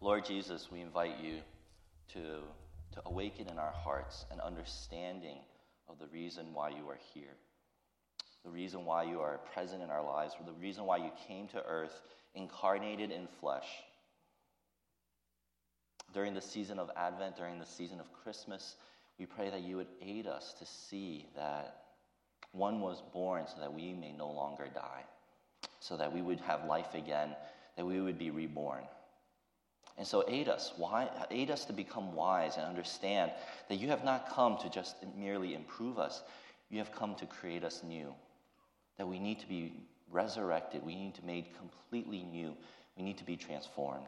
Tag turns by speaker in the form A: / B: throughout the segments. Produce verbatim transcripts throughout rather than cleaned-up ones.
A: Lord Jesus, we invite you to, to awaken in our hearts an understanding of the reason why you are here, the reason why you are present in our lives, the reason why you came to earth, incarnated in flesh. During the season of Advent, during the season of Christmas, we pray that you would aid us to see that one was born so that we may no longer die, so that we would have life again, that we would be reborn. And so aid us, why, aid us to become wise and understand that you have not come to just merely improve us. You have come to create us new, that we need to be resurrected. We need to be made completely new. We need to be transformed.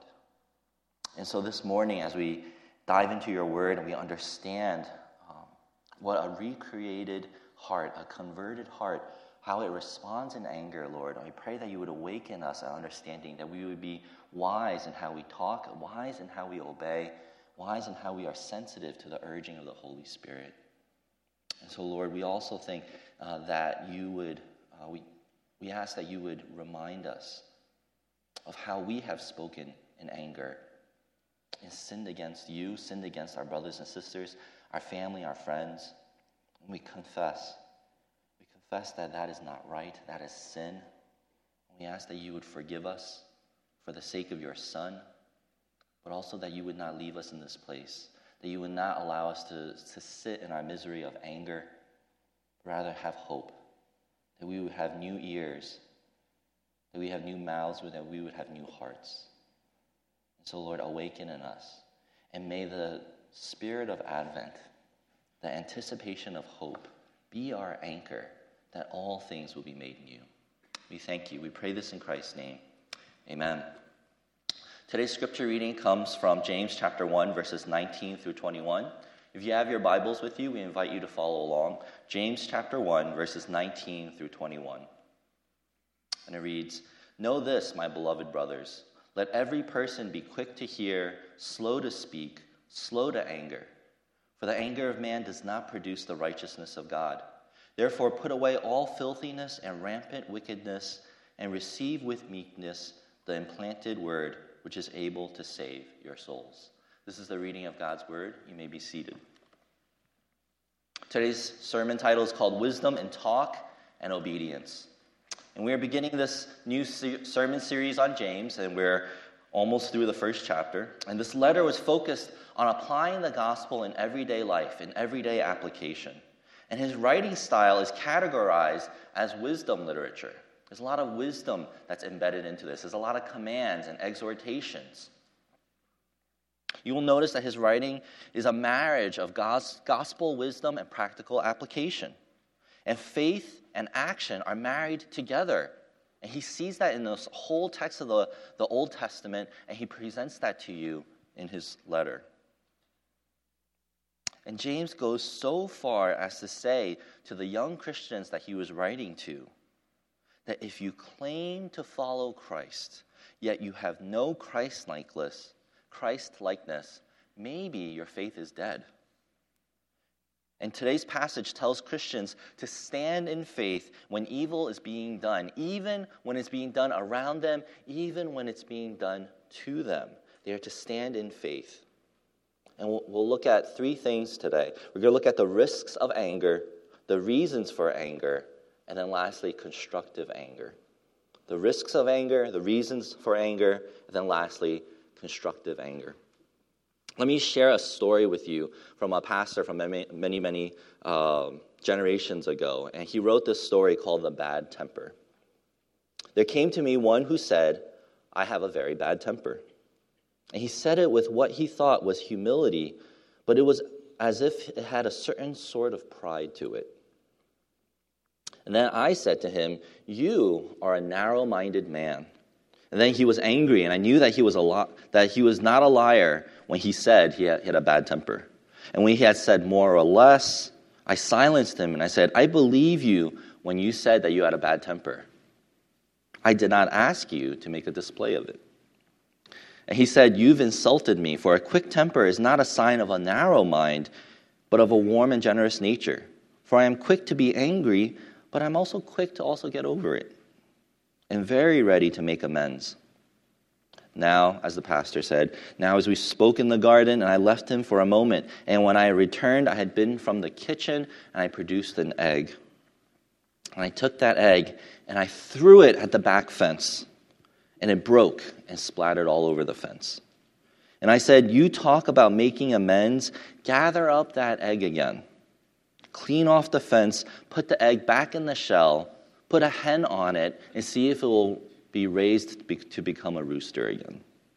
A: And so this morning, as we dive into your word and we understand um, what a recreated heart, a converted heart, how it responds in anger, Lord, I pray that you would awaken us an understanding, that we would be wise in how we talk, wise in how we obey, wise in how we are sensitive to the urging of the Holy Spirit. And so, Lord, we also think uh, that you would, uh, we, we ask that you would remind us of how we have spoken in anger and sinned against you, sinned against our brothers and sisters, our family, our friends. And we confess. We confess that that is not right, that is sin. We ask that you would forgive us for the sake of your Son, but also that you would not leave us in this place, that you would not allow us to, to sit in our misery of anger, but rather have hope, that we would have new ears, that we have new mouths, that we would have new hearts. And so, Lord, awaken in us, and may the spirit of Advent, the anticipation of hope, be our anchor, that all things will be made new. We thank you. We pray this in Christ's name. Amen. Today's scripture reading comes from James chapter one, verses nineteen through twenty-one. If you have your Bibles with you, we invite you to follow along. James chapter one, verses nineteen through twenty-one. And it reads, "Know this, my beloved brothers, let every person be quick to hear, slow to speak, slow to anger. For the anger of man does not produce the righteousness of God. Therefore put away all filthiness and rampant wickedness, and receive with meekness the implanted word, which is able to save your souls." This is the reading of God's word. You may be seated. Today's sermon title is called Wisdom in Talk and Obedience. And we are beginning this new se- sermon series on James, and we're almost through the first chapter. And this letter was focused on applying the gospel in everyday life, in everyday application. And his writing style is categorized as wisdom literature. There's a lot of wisdom that's embedded into this. There's a lot of commands and exhortations. You will notice that his writing is a marriage of God's gospel wisdom and practical application. And faith and action are married together. And he sees that in this whole text of the, the Old Testament, and he presents that to you in his letter. And James goes so far as to say to the young Christians that he was writing to, that if you claim to follow Christ, yet you have no Christ-likeness, Christ-likeness, maybe your faith is dead. And today's passage tells Christians to stand in faith when evil is being done, even when it's being done around them, even when it's being done to them. They are to stand in faith. And we'll, we'll look at three things today. We're going to look at the risks of anger, the reasons for anger, and then lastly, constructive anger. The risks of anger, the reasons for anger, and then lastly, constructive anger. Let me share a story with you from a pastor from many, many, many um, generations ago. And he wrote this story called The Bad Temper. There came to me one who said, "I have a very bad temper." And he said it with what he thought was humility, but it was as if it had a certain sort of pride to it. And then I said to him, "You are a narrow-minded man." And then he was angry, and I knew that he was a li- that he was not a liar when he said he had, he had a bad temper. And when he had said more or less, I silenced him, and I said, "I believe you when you said that you had a bad temper. I did not ask you to make a display of it." And he said, "You've insulted me, for a quick temper is not a sign of a narrow mind, but of a warm and generous nature. For I am quick to be angry, but I'm also quick to also get over it, and very ready to make amends. Now, as the pastor said, now as we spoke in the garden, and I left him for a moment, and when I returned, I had been from the kitchen, and I produced an egg. And I took that egg, and I threw it at the back fence, and it broke and splattered all over the fence. And I said, you talk about making amends, gather up that egg again. Clean off the fence, put the egg back in the shell, put a hen on it, and see if it will be raised to become a rooster again.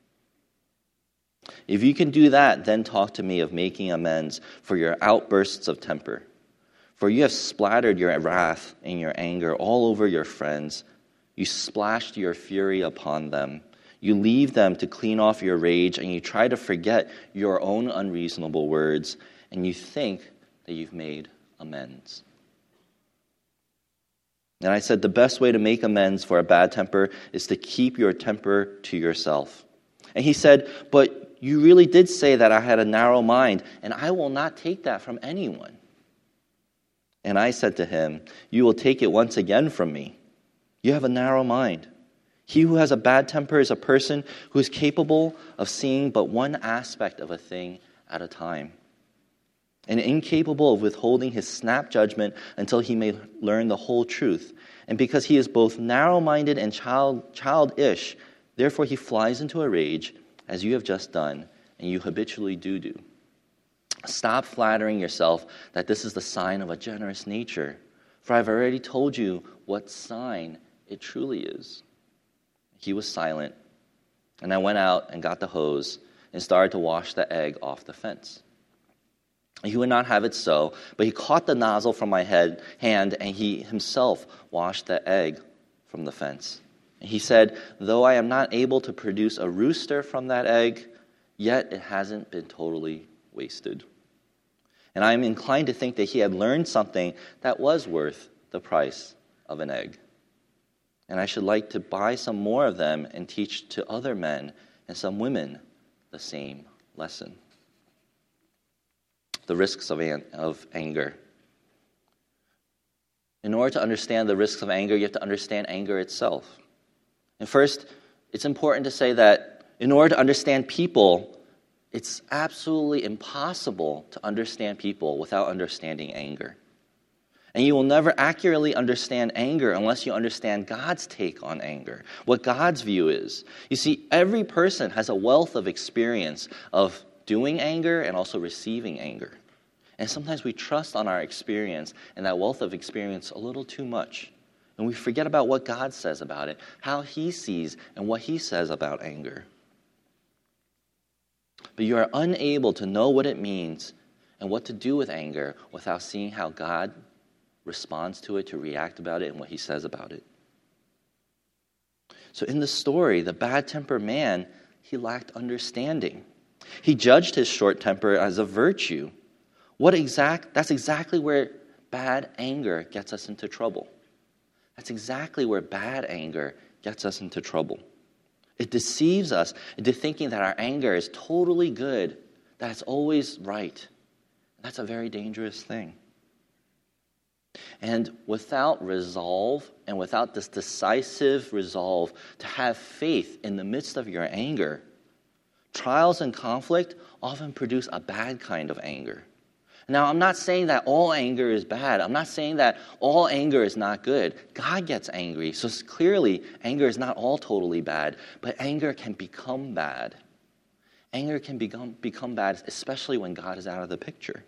A: If you can do that, then talk to me of making amends for your outbursts of temper. For you have splattered your wrath and your anger all over your friends. You splashed your fury upon them. You leave them to clean off your rage, and you try to forget your own unreasonable words, and you think that you've made amends. And I said, the best way to make amends for a bad temper is to keep your temper to yourself. And he said, but you really did say that I had a narrow mind, and I will not take that from anyone. And I said to him, you will take it once again from me. You have a narrow mind. He who has a bad temper is a person who is capable of seeing but one aspect of a thing at a time, and incapable of withholding his snap judgment until he may learn the whole truth. And because he is both narrow-minded and child, childish, therefore he flies into a rage, as you have just done, and you habitually do do. Stop flattering yourself that this is the sign of a generous nature, for I've already told you what sign it truly is. He was silent, and I went out and got the hose and started to wash the egg off the fence. He would not have it so, but he caught the nozzle from my head, hand, and he himself washed the egg from the fence. And he said, though I am not able to produce a rooster from that egg, yet it hasn't been totally wasted. And I am inclined to think that he had learned something that was worth the price of an egg. And I should like to buy some more of them and teach to other men and some women the same lesson. The risks of, an- of anger. In order to understand the risks of anger, you have to understand anger itself. And first, it's important to say that in order to understand people, it's absolutely impossible to understand people without understanding anger. And you will never accurately understand anger unless you understand God's take on anger, what God's view is. You see, every person has a wealth of experience of doing anger and also receiving anger. And sometimes we trust on our experience and that wealth of experience a little too much. And we forget about what God says about it, how he sees and what he says about anger. But you are unable to know what it means and what to do with anger without seeing how God responds to it, to react about it, and what he says about it. So in the story, the bad-tempered man, he lacked understanding. He judged his short temper as a virtue. What exact? That's exactly where bad anger gets us into trouble. That's exactly where bad anger gets us into trouble. It deceives us into thinking that our anger is totally good, that it's always right. That's a very dangerous thing. And without resolve, and without this decisive resolve to have faith in the midst of your anger, trials and conflict often produce a bad kind of anger. Now, I'm not saying that all anger is bad. I'm not saying that all anger is not good. God gets angry, so clearly anger is not all totally bad, but anger can become bad. Anger can become, become bad, especially when God is out of the picture.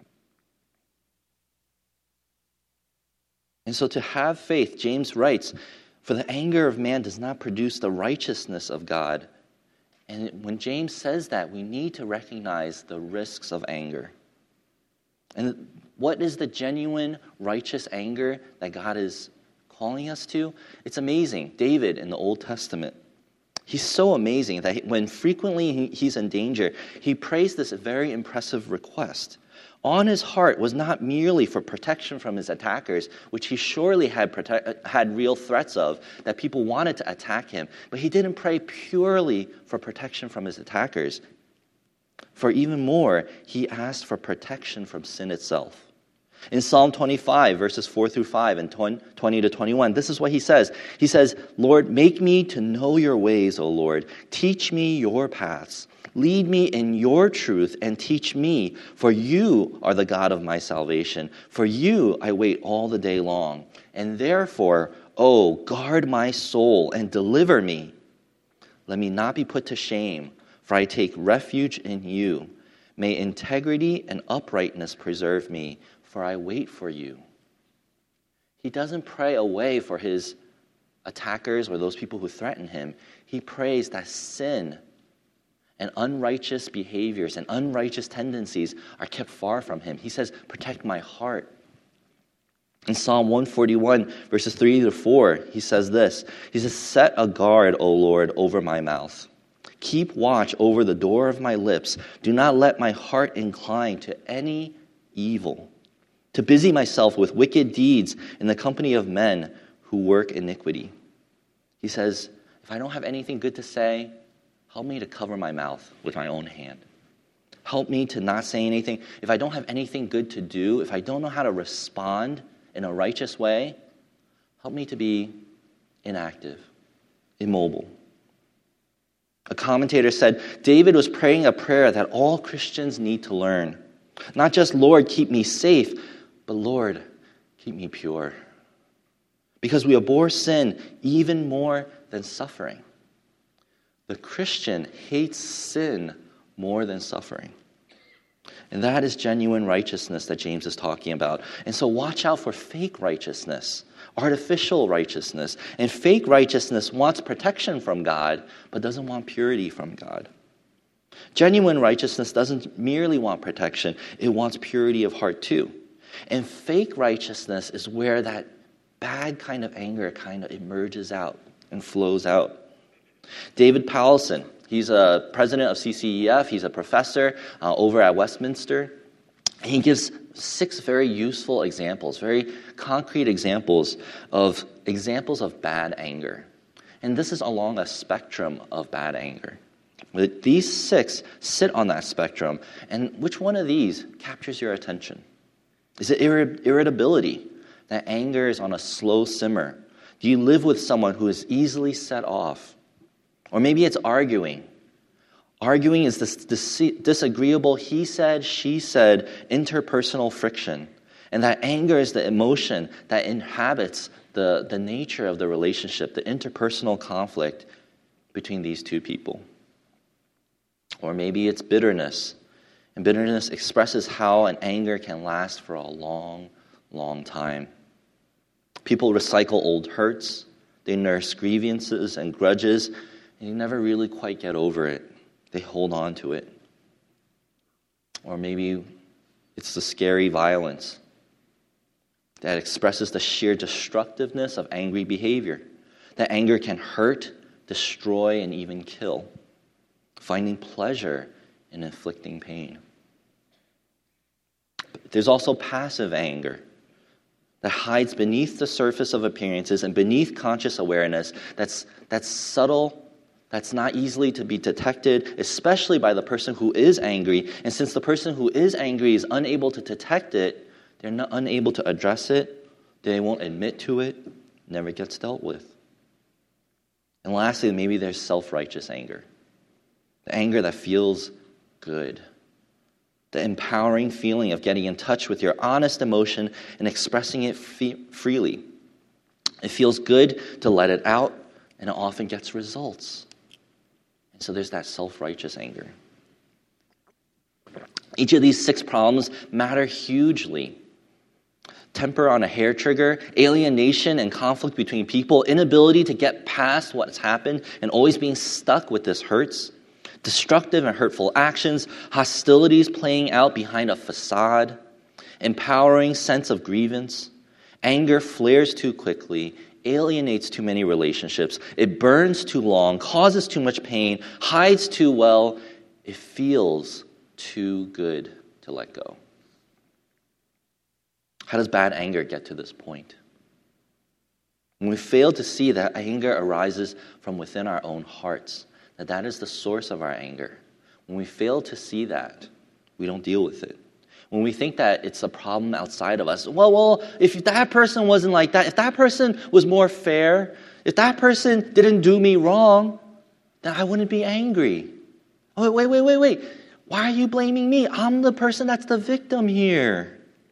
A: And so to have faith, James writes, for the anger of man does not produce the righteousness of God. And when James says that, we need to recognize the risks of anger. And what is the genuine righteous anger that God is calling us to? It's amazing. David in the Old Testament, he's so amazing that when frequently he's in danger, he prays this very impressive request. On his heart was not merely for protection from his attackers, which he surely had prote- had real threats of, that people wanted to attack him, but he didn't pray purely for protection from his attackers. For even more, he asked for protection from sin itself. In Psalm twenty-five, verses four through five and twenty to twenty-one, this is what he says. He says, Lord, make me to know your ways, O Lord. Teach me your paths. Lead me in your truth and teach me, for you are the God of my salvation. For you I wait all the day long. And therefore, O guard my soul and deliver me. Let me not be put to shame, for I take refuge in you. May integrity and uprightness preserve me, for I wait for you. He doesn't pray away for his attackers or those people who threaten him. He prays that sin and unrighteous behaviors and unrighteous tendencies are kept far from him. He says, protect my heart. In Psalm one forty-one, verses three to four, he says this. He says, set a guard, O Lord, over my mouth. Keep watch over the door of my lips. Do not let my heart incline to any evil, to busy myself with wicked deeds in the company of men who work iniquity. He says, if I don't have anything good to say, help me to cover my mouth with my own hand. Help me to not say anything. If I don't have anything good to do, if I don't know how to respond in a righteous way, help me to be inactive, immobile. A commentator said, David was praying a prayer that all Christians need to learn. Not just, Lord, keep me safe, but Lord, keep me pure. Because we abhor sin even more than suffering. The Christian hates sin more than suffering. And that is genuine righteousness that James is talking about. And so watch out for fake righteousness, artificial righteousness. And fake righteousness wants protection from God, but doesn't want purity from God. Genuine righteousness doesn't merely want protection, it wants purity of heart too. And fake righteousness is where that bad kind of anger kind of emerges out and flows out. David Powelson, he's a president of C C E F. He's a professor uh, over at Westminster. He gives six very useful examples, very concrete examples of examples of bad anger. And this is along a spectrum of bad anger. These six sit on that spectrum. And which one of these captures your attention? Is it irri- irritability? That anger is on a slow simmer. Do you live with someone who is easily set off? Or maybe it's arguing. Arguing is this dis- disagreeable he said, she said, interpersonal friction. And that anger is the emotion that inhabits the, the nature of the relationship, the interpersonal conflict between these two people. Or maybe it's bitterness. And bitterness expresses how an anger can last for a long, long time. People recycle old hurts. They nurse grievances and grudges. And you never really quite get over it. They hold on to it. Or maybe it's the scary violence that expresses the sheer destructiveness of angry behavior. That anger can hurt, destroy, and even kill. Finding pleasure in inflicting pain. There's also passive anger that hides beneath the surface of appearances and beneath conscious awareness. That's, that's subtle, that's not easily to be detected, especially by the person who is angry. And since the person who is angry is unable to detect it, they're not unable to address it, they won't admit to it, never gets dealt with. And lastly, maybe there's self-righteous anger. The anger that feels good. The empowering feeling of getting in touch with your honest emotion and expressing it fe- freely. It feels good to let it out, and it often gets results. And so there's that self-righteous anger. Each of these six problems matter hugely. Temper on a hair trigger, alienation and conflict between people, inability to get past what's happened and always being stuck with this hurts, destructive and hurtful actions, hostilities playing out behind a facade, empowering sense of grievance, anger flares too quickly, alienates too many relationships, it burns too long, causes too much pain, hides too well, it feels too good to let go. How does bad anger get to this point? When we fail to see that anger arises from within our own hearts, that that is the source of our anger. When we fail to see that, we don't deal with it. When we think that it's a problem outside of us. Well, well, if that person wasn't like that, if that person was more fair, if that person didn't do me wrong, then I wouldn't be angry. Oh, wait, wait, wait, wait. Why are you blaming me? I'm the person that's the victim here.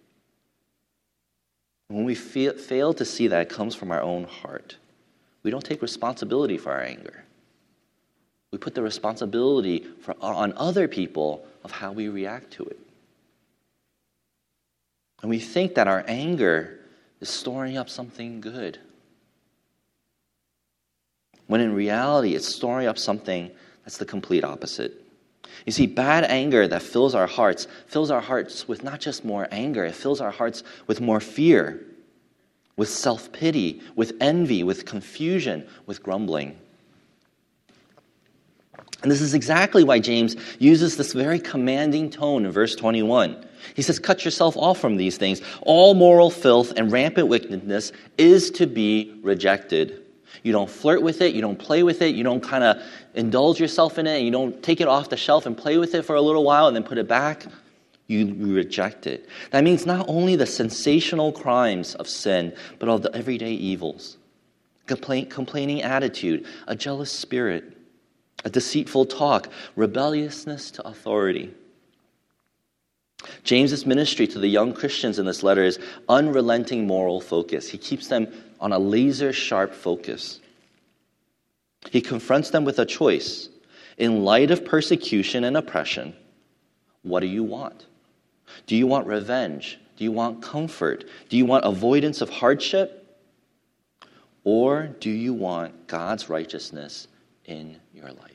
A: When we feel, fail to see that it comes from our own heart, we don't take responsibility for our anger. We put the responsibility for, on other people of how we react to it. And we think that our anger is storing up something good, when in reality it's storing up something that's the complete opposite. You see, bad anger that fills our hearts, fills our hearts with not just more anger, it fills our hearts with more fear, with self-pity, with envy, with confusion, with grumbling. And this is exactly why James uses this very commanding tone in verse twenty-one. He says, cut yourself off from these things. All moral filth and rampant wickedness is to be rejected. You don't flirt with it, you don't play with it, you don't kind of indulge yourself in it, and you don't take it off the shelf and play with it for a little while and then put it back. You, you reject it. That means not only the sensational crimes of sin, but of the everyday evils. Complain, complaining attitude, a jealous spirit, a deceitful talk, rebelliousness to authority. James's ministry to the young Christians in this letter is unrelenting moral focus. He keeps them on a laser-sharp focus. He confronts them with a choice. In light of persecution and oppression, what do you want? Do you want revenge? Do you want comfort? Do you want avoidance of hardship? Or do you want God's righteousness in your life?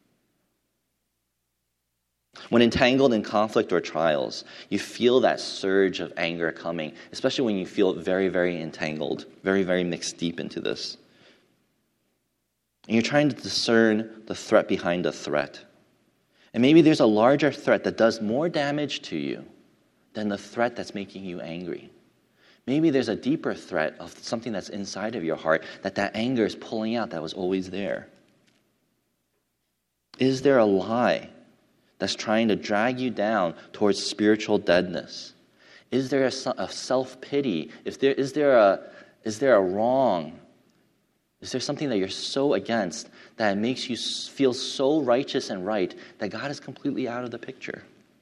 A: When entangled in conflict or trials, you feel that surge of anger coming, especially when you feel very, very entangled, very, very mixed deep into this. And you're trying to discern the threat behind the threat. And maybe there's a larger threat that does more damage to you than the threat that's making you angry. Maybe there's a deeper threat of something that's inside of your heart that that anger is pulling out that was always there. Is there a lie that's trying to drag you down towards spiritual deadness? Is there a, a self-pity? If there, is, there a, is there a wrong? Is there something that you're so against that it makes you feel so righteous and right that God is completely out of the picture?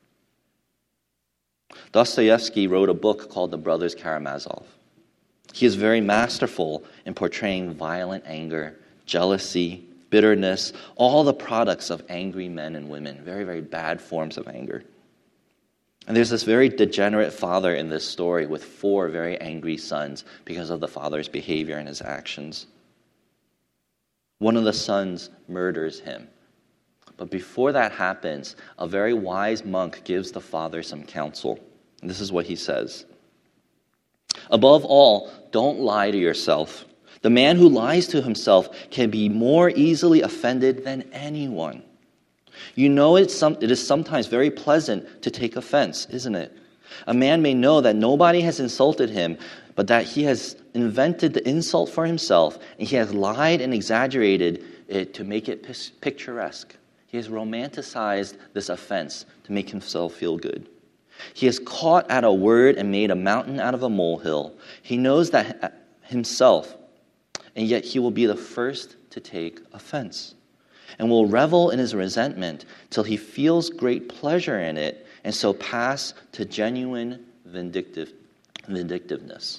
A: Dostoevsky wrote a book called The Brothers Karamazov. He is very masterful in portraying violent anger, jealousy, bitterness, all the products of angry men and women, very, very bad forms of anger. And there's this very degenerate father in this story with four very angry sons because of the father's behavior and his actions. One of the sons murders him. But before that happens, a very wise monk gives the father some counsel. And this is what he says. Above all, don't lie to yourself. The man who lies to himself can be more easily offended than anyone. You know it's some, it is sometimes very pleasant to take offense, isn't it? A man may know that nobody has insulted him, but that he has invented the insult for himself, and he has lied and exaggerated it to make it picturesque. He has romanticized this offense to make himself feel good. He has caught at a word and made a mountain out of a molehill. He knows that himself, and yet he will be the first to take offense, and will revel in his resentment till he feels great pleasure in it, and so pass to genuine vindictive, vindictiveness.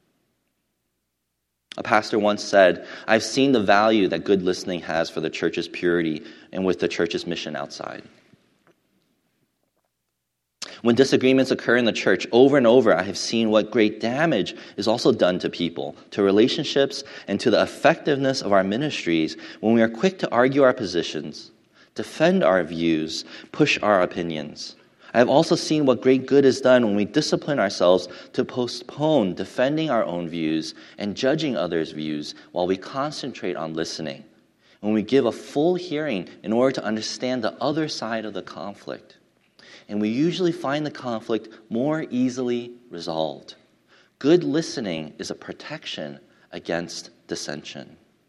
A: A pastor once said, I've seen the value that good listening has for the church's purity and with the church's mission outside. When disagreements occur in the church over and over, I have seen what great damage is also done to people, to relationships, and to the effectiveness of our ministries when we are quick to argue our positions, defend our views, push our opinions. I have also seen what great good is done when we discipline ourselves to postpone defending our own views and judging others' views while we concentrate on listening, when we give a full hearing in order to understand the other side of the conflict. And we usually find the conflict more easily resolved. Good listening is a protection against dissension.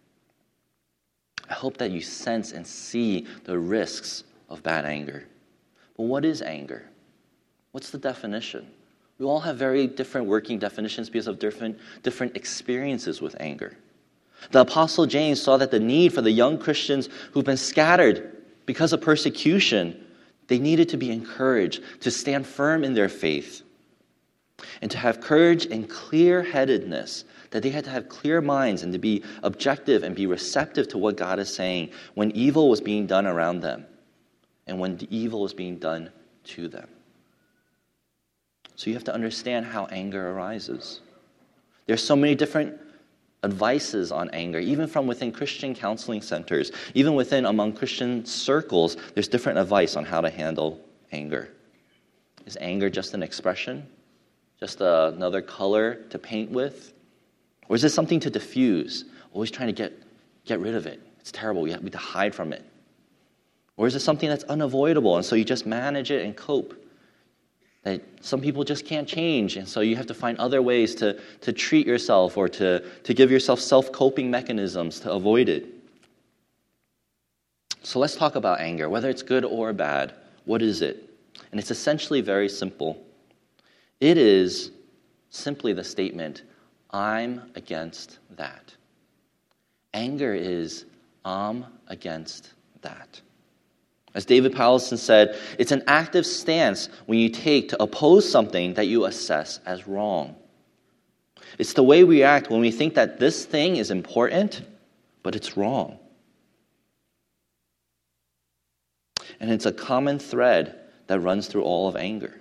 A: I hope that you sense and see the risks of bad anger. But what is anger? What's the definition? We all have very different working definitions because of different, different experiences with anger. The Apostle James saw that the need for the young Christians who've been scattered because of persecution, they needed to be encouraged to stand firm in their faith and to have courage and clear-headedness, that they had to have clear minds and to be objective and be receptive to what God is saying when evil was being done around them and when the evil was being done to them. So you have to understand how anger arises. There's so many different advices on anger, even from within Christian counseling centers, even within among Christian circles, there's different advice on how to handle anger. Is anger just an expression? Just a, another color to paint with? Or is it something to diffuse? Always trying to get, get rid of it. It's terrible. We have to hide from it. Or is it something that's unavoidable, and so you just manage it and cope? That some people just can't change, and so you have to find other ways to, to treat yourself or to, to give yourself self-coping mechanisms to avoid it. So let's talk about anger, whether it's good or bad. What is it? And it's essentially very simple. It is simply the statement, I'm against that. Anger is, I'm against that. As David Powlison said, it's an active stance when you take to oppose something that you assess as wrong. It's the way we act when we think that this thing is important, but it's wrong. And it's a common thread that runs through all of anger.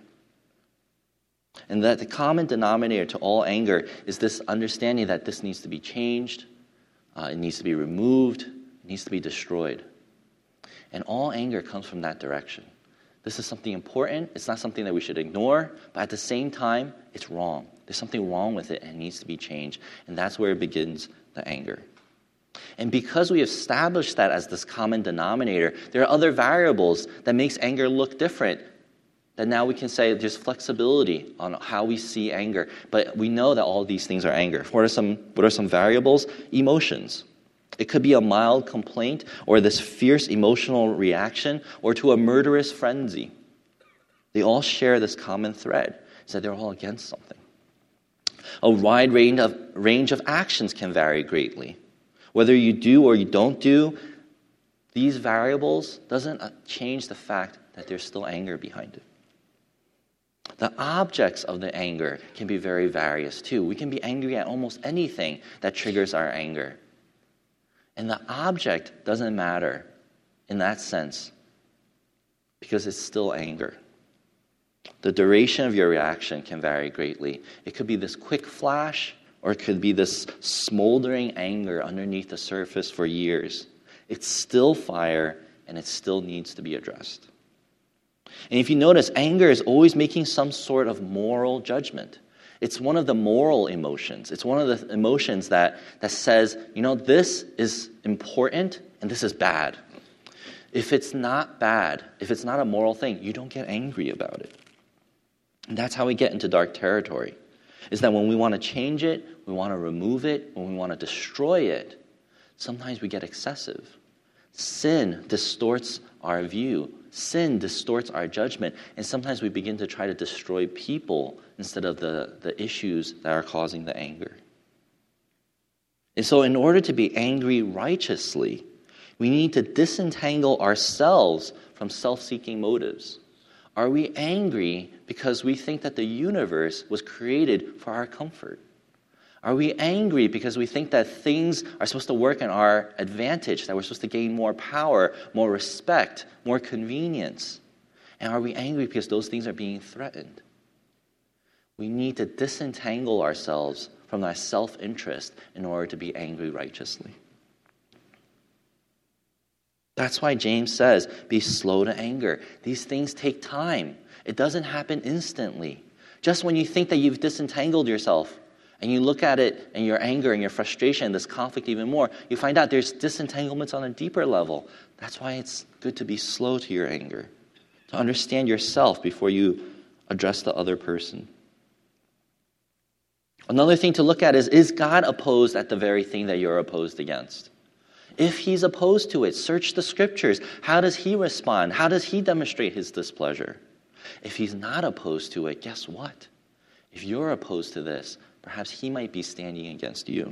A: And that the common denominator to all anger is this understanding that this needs to be changed, uh, it needs to be removed, it needs to be destroyed. And all anger comes from that direction. This is something important. It's not something that we should ignore, but at the same time, it's wrong. There's something wrong with it and it needs to be changed. And that's where it begins the anger. And because we established that as this common denominator, there are other variables that makes anger look different. That now we can say there's flexibility on how we see anger. But we know that all these things are anger. What are some, what are some variables? Emotions. It could be a mild complaint or this fierce emotional reaction or to a murderous frenzy. They all share this common thread, is that they're all against something. A wide range of, range of actions can vary greatly. Whether you do or you don't do, these variables doesn't change the fact that there's still anger behind it. The objects of the anger can be very various too. We can be angry at almost anything that triggers our anger. And the object doesn't matter in that sense because it's still anger. The duration of your reaction can vary greatly. It could be this quick flash or it could be this smoldering anger underneath the surface for years. It's still fire and it still needs to be addressed. And if you notice, anger is always making some sort of moral judgment. It's one of the moral emotions. It's one of the emotions that, that says, you know, this is important and this is bad. If it's not bad, if it's not a moral thing, you don't get angry about it. And that's how we get into dark territory, is that when we want to change it, we want to remove it, when we want to destroy it, sometimes we get excessive. Sin distorts our view. Sin distorts our judgment, and sometimes we begin to try to destroy people instead of the, the issues that are causing the anger. And so in order to be angry righteously, we need to disentangle ourselves from self-seeking motives. Are we angry because we think that the universe was created for our comfort? Are we angry because we think that things are supposed to work in our advantage, that we're supposed to gain more power, more respect, more convenience? And are we angry because those things are being threatened? We need to disentangle ourselves from that self-interest in order to be angry righteously. That's why James says, be slow to anger. These things take time. It doesn't happen instantly. Just when you think that you've disentangled yourself, and you look at it and your anger and your frustration, this conflict even more, you find out there's disentanglements on a deeper level. That's why it's good to be slow to your anger, to understand yourself before you address the other person. Another thing to look at is, is God opposed at the very thing that you're opposed against? If he's opposed to it, search the scriptures. How does he respond? How does he demonstrate his displeasure? If he's not opposed to it, guess what? If you're opposed to this, perhaps he might be standing against you.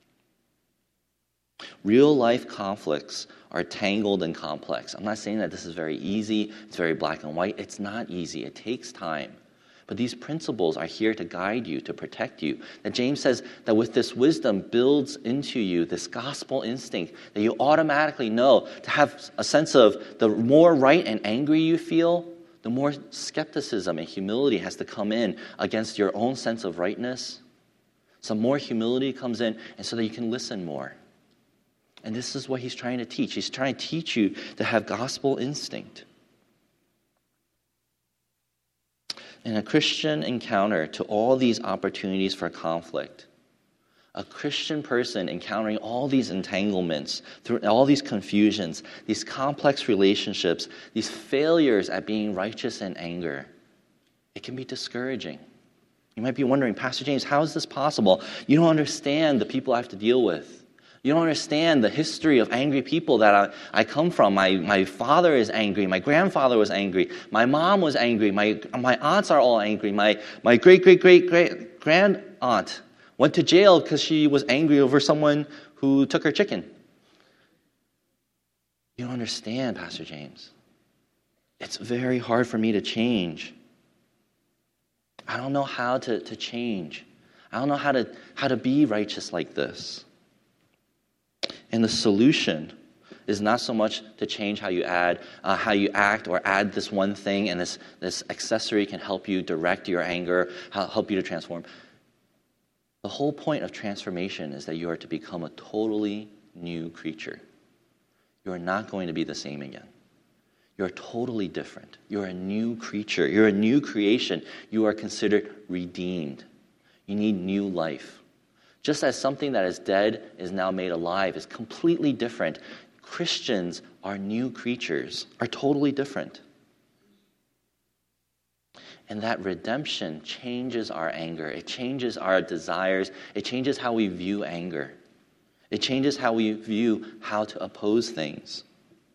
A: Real life conflicts are tangled and complex. I'm not saying that this is very easy, it's very black and white. It's not easy, it takes time. But these principles are here to guide you, to protect you. That James says that with this wisdom builds into you this gospel instinct that you automatically know, to have a sense of the more right and angry you feel, the more skepticism and humility has to come in against your own sense of rightness. Some more humility comes in, and so that you can listen more. And this is what he's trying to teach. He's trying to teach you to have gospel instinct. In a Christian encounter to all these opportunities for conflict, a Christian person encountering all these entanglements, through all these confusions, these complex relationships, these failures at being righteous in anger, it can be discouraging. You might be wondering, Pastor James, how is this possible? You don't understand the people I have to deal with. You don't understand the history of angry people that I, I come from. My, my father is angry. My grandfather was angry. My mom was angry. My, my aunts are all angry. My, my great-great-great-great grand-aunt went to jail because she was angry over someone who took her chicken. You don't understand, Pastor James. It's very hard for me to change. I don't know how to, to change. I don't know how to, how to be righteous like this. And the solution is not so much to change how you add, uh, how you act, or add this one thing, and this, this accessory can help you direct your anger, help you to transform. The whole point of transformation is that you are to become a totally new creature. You are not going to be the same again. You're totally different. You're a new creature. You're a new creation. You are considered redeemed. You need new life. Just as something that is dead is now made alive is completely different, Christians are new creatures, are totally different. And that redemption changes our anger. It changes our desires. It changes how we view anger. It changes how we view how to oppose things.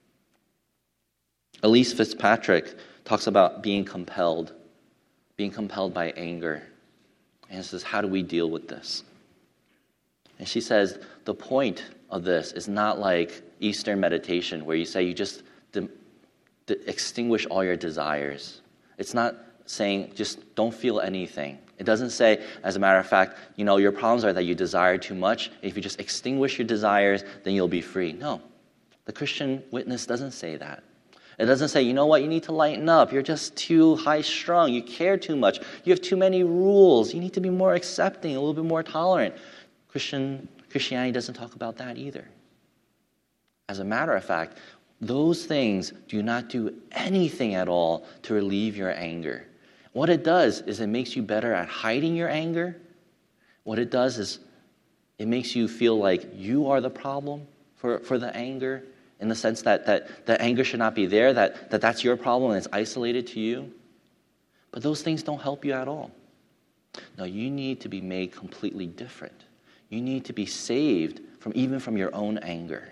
A: Elyse Fitzpatrick talks about being compelled, being compelled by anger. And says, how do we deal with this? And she says, the point of this is not like Eastern meditation where you say you just de- de- extinguish all your desires. It's not saying just don't feel anything. It doesn't say, as a matter of fact, you know, your problems are that you desire too much. If you just extinguish your desires, then you'll be free. No, the Christian witness doesn't say that. It doesn't say, you know what, you need to lighten up. You're just too high-strung. You care too much. You have too many rules. You need to be more accepting, a little bit more tolerant. Christian Christianity doesn't talk about that either. As a matter of fact, those things do not do anything at all to relieve your anger. What it does is it makes you better at hiding your anger. What it does is it makes you feel like you are the problem for, for the anger, in the sense that, that the anger should not be there, that, that that's your problem and it's isolated to you. But those things don't help you at all. No, you need to be made completely different. You need to be saved from even from your own anger.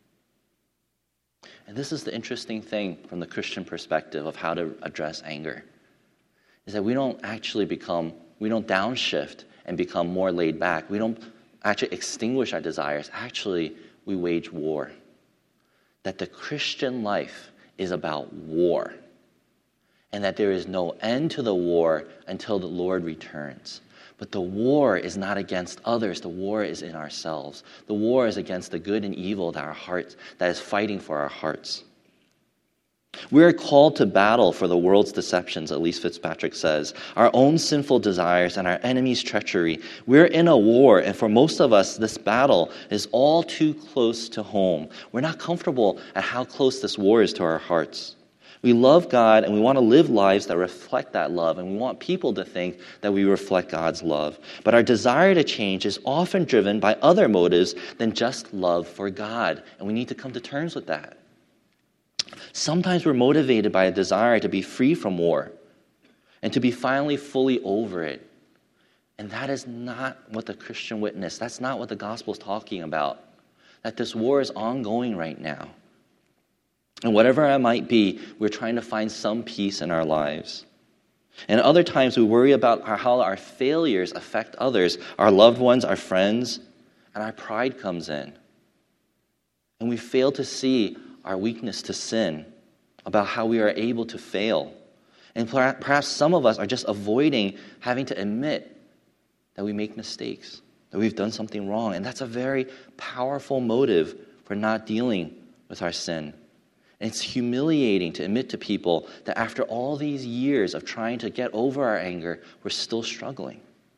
A: And this is the interesting thing from the Christian perspective of how to address anger, is that we don't actually become, we don't downshift and become more laid back. We don't actually extinguish our desires. Actually, we wage war. That the Christian life is about war, and that there is no end to the war until the Lord returns. But the war is not against others. The war is in ourselves. The war is against the good and evil that our hearts, that is fighting for our hearts. We are called to battle for the world's deceptions, Elyse Fitzpatrick says, our own sinful desires and our enemy's treachery. We're in a war, and for most of us, this battle is all too close to home. We're not comfortable at how close this war is to our hearts. We love God, and we want to live lives that reflect that love, and we want people to think that we reflect God's love. But our desire to change is often driven by other motives than just love for God, and we need to come to terms with that. Sometimes we're motivated by a desire to be free from war and to be finally fully over it. And that is not what the Christian witness, that's not what the gospel is talking about. That this war is ongoing right now. And whatever it might be, we're trying to find some peace in our lives. And other times we worry about how our failures affect others, our loved ones, our friends, and our pride comes in. And we fail to see our weakness to sin, about how we are able to fail. And perhaps some of us are just avoiding having to admit that we make mistakes, that we've done something wrong. And that's a very powerful motive for not dealing with our sin. And it's humiliating to admit to people that after all these years of trying to get over our anger, we're still struggling.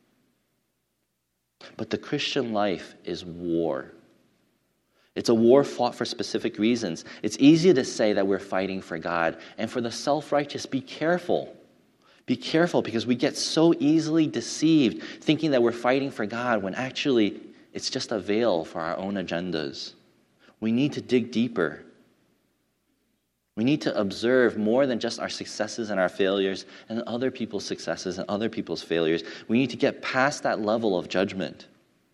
A: But the Christian life is war. It's a war fought for specific reasons. It's easy to say that we're fighting for God. And for the self-righteous, be careful. Be careful, because we get so easily deceived thinking that we're fighting for God when actually it's just a veil for our own agendas. We need to dig deeper. We need to observe more than just our successes and our failures and other people's successes and other people's failures. We need to get past that level of judgment.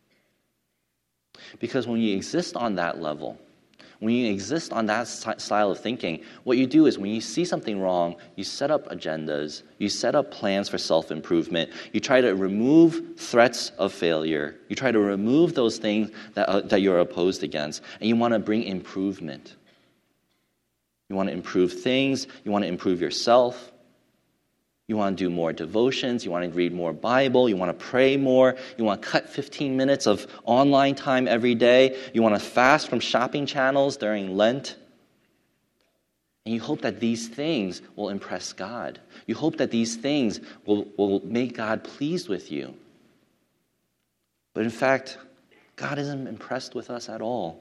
A: Because when you exist on that level, when you exist on that style of thinking, what you do is when you see something wrong, you set up agendas, you set up plans for self-improvement, you try to remove threats of failure, you try to remove those things that, uh, that you're opposed against, and you want to bring improvement. You want to improve things, you want to improve yourself, you want to do more devotions, you want to read more Bible, you want to pray more, you want to cut fifteen minutes of online time every day, you want to fast from shopping channels during Lent. And you hope that these things will impress God. You hope that these things will, will make God pleased with you. But in fact, God isn't impressed with us at all.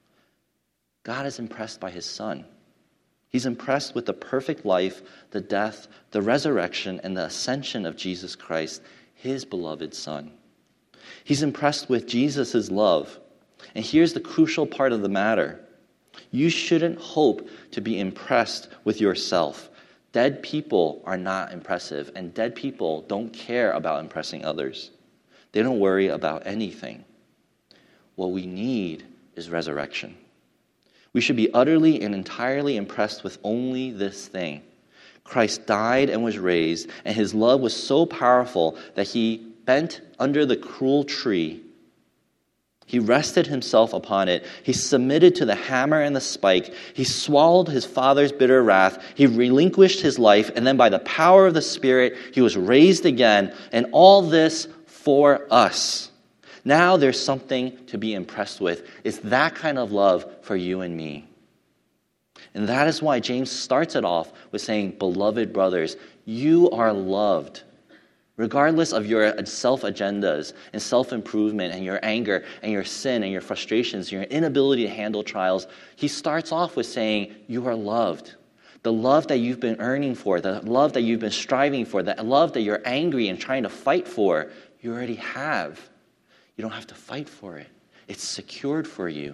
A: God is impressed by his Son. He's impressed with the perfect life, the death, the resurrection, and the ascension of Jesus Christ, his beloved Son. He's impressed with Jesus' love. And here's the crucial part of the matter. You shouldn't hope to be impressed with yourself. Dead people are not impressive, and dead people don't care about impressing others. They don't worry about anything. What we need is resurrection. We should be utterly and entirely impressed with only this thing. Christ died and was raised, and his love was so powerful that he bent under the cruel tree. He rested himself upon it. He submitted to the hammer and the spike. He swallowed his Father's bitter wrath. He relinquished his life, and then by the power of the Spirit, he was raised again, and all this for us. Now there's something to be impressed with. It's that kind of love for you and me. And that is why James starts it off with saying, beloved brothers, you are loved. Regardless of your self-agendas and self-improvement and your anger and your sin and your frustrations, your inability to handle trials, he starts off with saying, you are loved. The love that you've been earning for, the love that you've been striving for, the love that you're angry and trying to fight for, you already have. You don't have to fight for it. It's secured for you.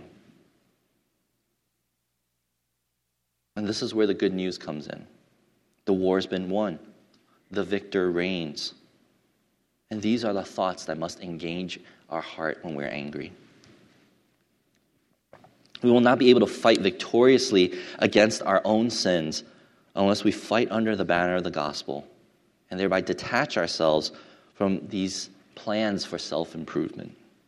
A: And this is where the good news comes in. The war's been won. The victor reigns. And these are the thoughts that must engage our heart when we're angry. We will not be able to fight victoriously against our own sins unless we fight under the banner of the gospel and thereby detach ourselves from these plans for self-improvement.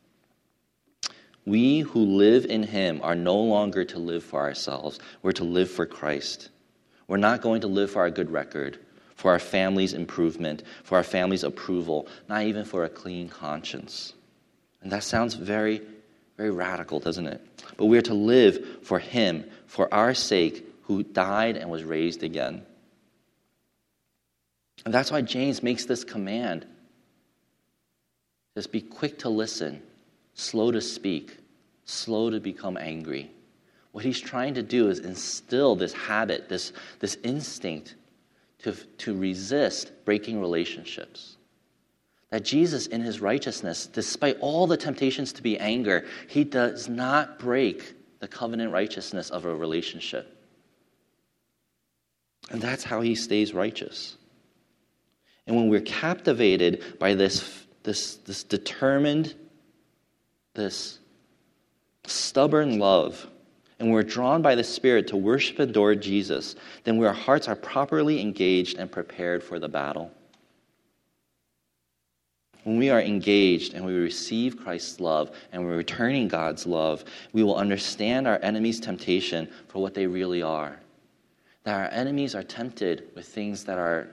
A: We who live in him are no longer to live for ourselves. We're to live for Christ. We're not going to live for our good record, for our family's improvement, for our family's approval, not even for a clean conscience. And that sounds very, very radical, doesn't it? But we're to live for him, for our sake, who died and was raised again. And that's why James makes this command. Just be quick to listen, slow to speak, slow to become angry. What he's trying to do is instill this habit, this, this instinct to, to resist breaking relationships. That Jesus, in his righteousness, despite all the temptations to be anger, he does not break the covenant righteousness of a relationship. And that's how he stays righteous. And when we're captivated by this This, this determined, this stubborn love, and we're drawn by the Spirit to worship and adore Jesus, then our hearts are properly engaged and prepared for the battle. When we are engaged and we receive Christ's love and we're returning God's love, we will understand our enemy's temptation for what they really are. That our enemies are tempted with things that are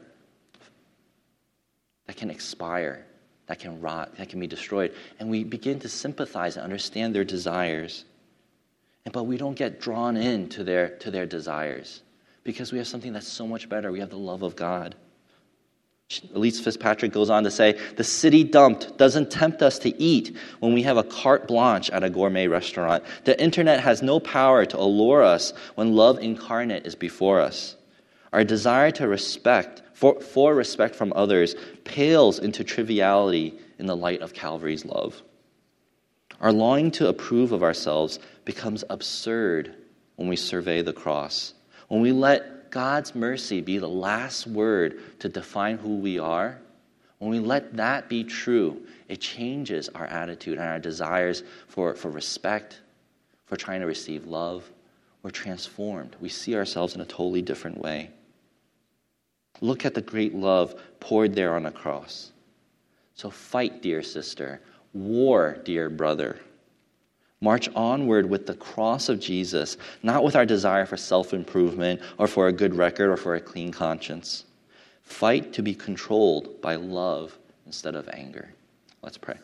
A: that can expire, that can rot, that can be destroyed. And we begin to sympathize and understand their desires. And but we don't get drawn into their to their desires because we have something that's so much better. We have the love of God. Elise Fitzpatrick goes on to say, the city dumped doesn't tempt us to eat when we have a carte blanche at a gourmet restaurant. The internet has no power to allure us when love incarnate is before us. Our desire to respect, for, for respect from others, pales into triviality in the light of Calvary's love. Our longing to approve of ourselves becomes absurd when we survey the cross. When we let God's mercy be the last word to define who we are, when we let that be true, it changes our attitude and our desires for, for respect, for trying to receive love. We're transformed. We see ourselves in a totally different way. Look at the great love poured there on the cross. So fight, dear sister. War, dear brother. March onward with the cross of Jesus, not with our desire for self-improvement or for a good record or for a clean conscience. Fight to be controlled by love instead of anger. Let's pray.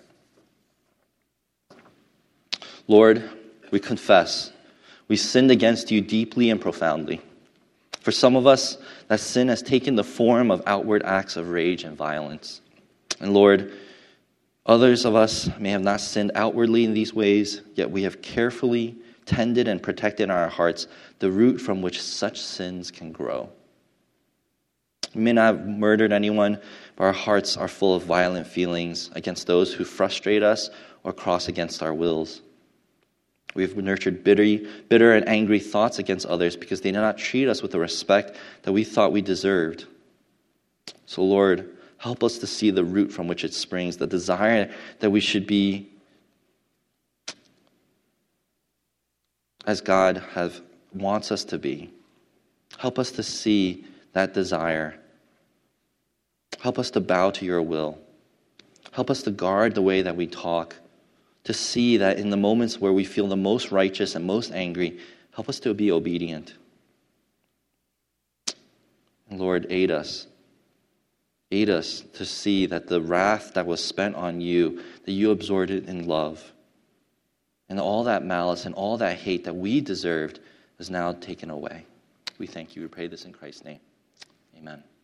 A: Lord, we confess we sinned against you deeply and profoundly. For some of us, that sin has taken the form of outward acts of rage and violence. And Lord, others of us may have not sinned outwardly in these ways, yet we have carefully tended and protected in our hearts the root from which such sins can grow. We may not have murdered anyone, but our hearts are full of violent feelings against those who frustrate us or cross against our wills. We have nurtured bitter, bitter and angry thoughts against others because they did not treat us with the respect that we thought we deserved. So, Lord, help us to see the root from which it springs, the desire that we should be as God have, wants us to be. Help us to see that desire. Help us to bow to your will. Help us to guard the way that we talk, to see that in the moments where we feel the most righteous and most angry, help us to be obedient. And Lord, aid us. Aid us to see that the wrath that was spent on you, that you absorbed it in love. And all that malice and all that hate that we deserved is now taken away. We thank you. We pray this in Christ's name. Amen.